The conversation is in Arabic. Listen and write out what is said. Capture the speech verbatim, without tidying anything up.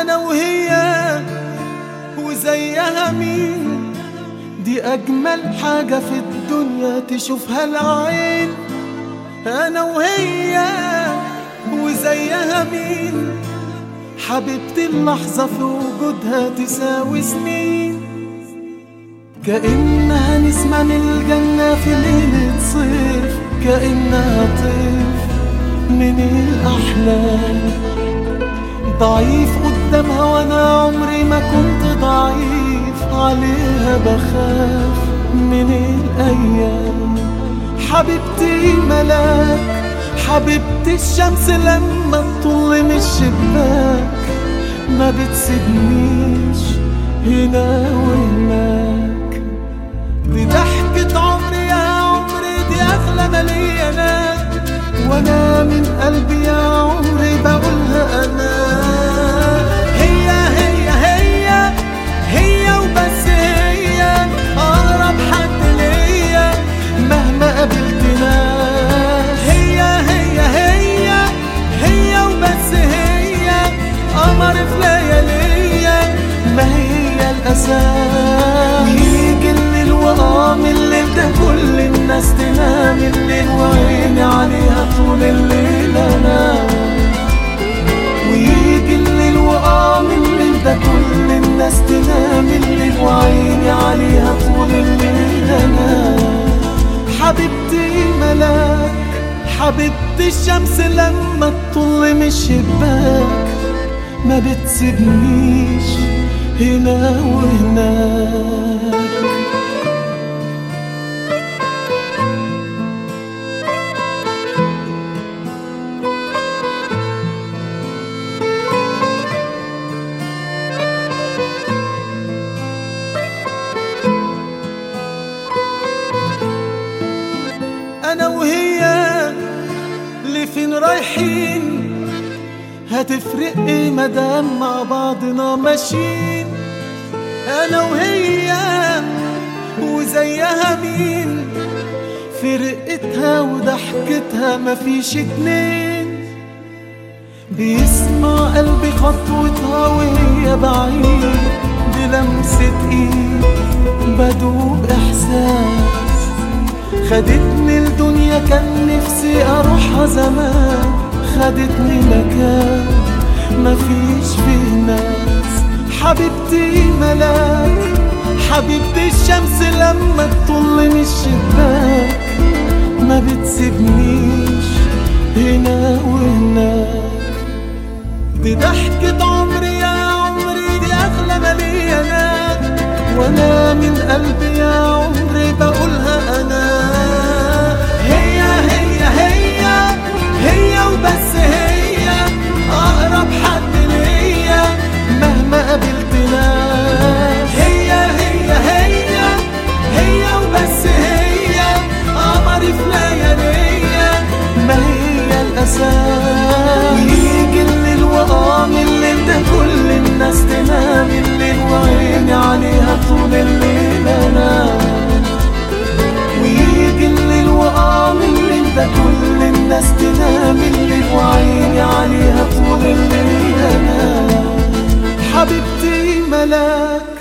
أنا وهي وزيها مين، دي أجمل حاجة في الدنيا تشوفها العين. أنا وهي وزيها مين، حبيبتي اللحظة في وجودها تساوي سنين. كأنها نسمة من الجنة في ليلة صيف، كأنها طيف من الأحلام. ضعيف قدامها وأنا عمري ما كنت ضعيف، عليها بخاف من الأيام. حبيبتي ملاك، حبيبتي الشمس لما تطل من الشباك، ما بتسيبنيش هنا وهناك. دي ضحكة عمري يا عمري، دي أغلى ما ليا أنا، وأنا من قلبي يا عمري بقولها أنا. هي هي هي هي وبس، هي أقرب حد ليا مهما قابلت ناس. هي هي هي هي وبس، هي قمر في لياليا ما هي الأساس. ويجي الليل وقام الليل ده كل الناس تنام الليل، وعيني عليها طول الليل أنام. ويجي الليل وقام الليل ده كل الناس تنام الليل، وعيني عليها طول الليل أنام. حبيبتي ملاك، حبيبتي الشمس لما تطل من الشباك، ما بتسيبنيش هنا وهناك. أنا وهي لفين رايحين، هتفرق ايه مدام مع بعضنا ماشيين. أنا وهي وزيها مين، في رقتها وضحكتها مفيش اتنين. بيسمع قلبي خطوتها وهي بعيد، بلمسة ايد بدوب إحساس. خدتني الدنيا كان نفسي أروحها زمان، خدتني مكان مفيش فيه ناس. حبيبتي ملاك، حبيبتي الشمس لما تطل من الشباك، ما بتسيبنيش هنا وهناك. دي ضحكة عمري يا عمري، دي أغلى ما ليا أنا، وأنا من قلبي يا عمري بقولها أنا. هي هي هي هي وبس، هي أقرب حد ليا مهما قابلت ناس. هي هي هي هي وبس، هي قمري في لياليا ما هي الأساس. ويجي الليل وقام الليل ده كل الناس تنام الليل، وعيني عليها طول الليل أنام. ويجي الليل وقام الليل ده كل الناس تنام الليل، وعيني عليها طول الليل أنام. حبيبتي ملاك،